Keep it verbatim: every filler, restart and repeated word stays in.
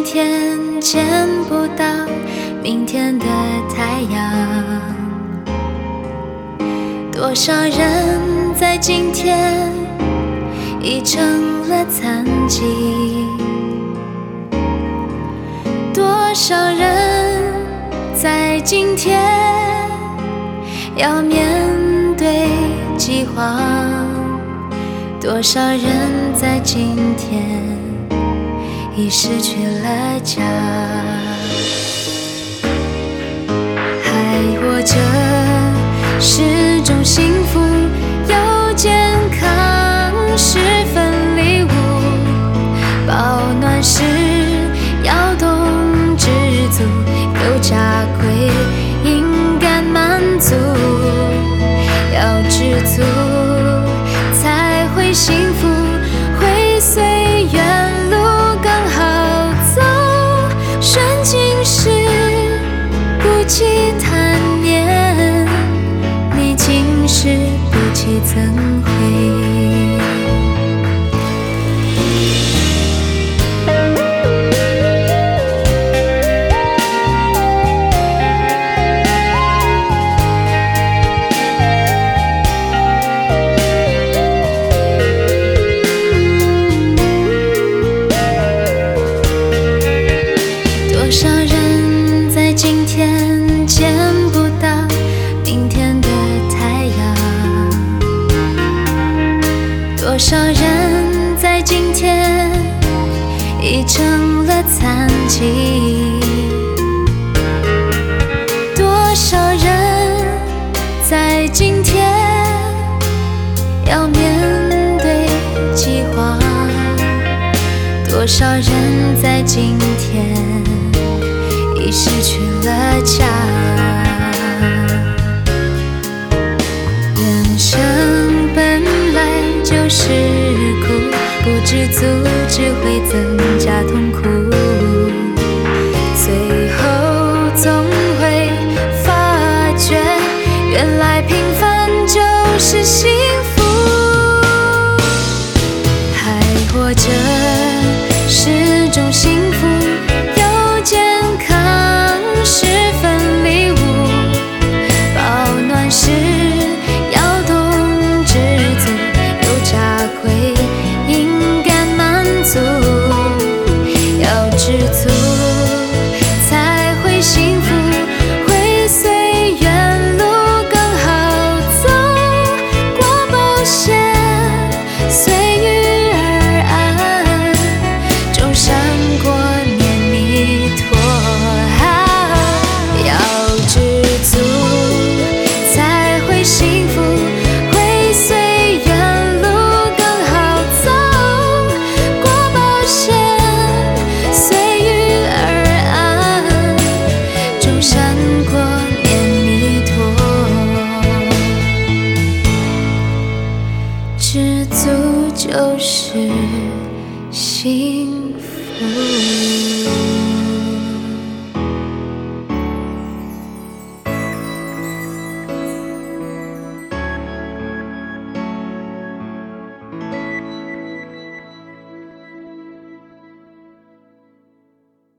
天见不到明天的太阳，多少人在今天已成了残疾，多少人在今天要面对饥荒，多少人在今天已失去了家，还活着是种幸福，有健康是份礼物，保暖时要懂知足，有家归应该满足，要知足才会幸福，会随缘路更好走，顺境时不计贪念，逆境时不计憎悔。多少人在今天见不到明天的太阳，多少人在今天已成了残疾，多少人在今天要面对饥荒，多少人在今天已失去了家。人生本来就是苦，不知足只会增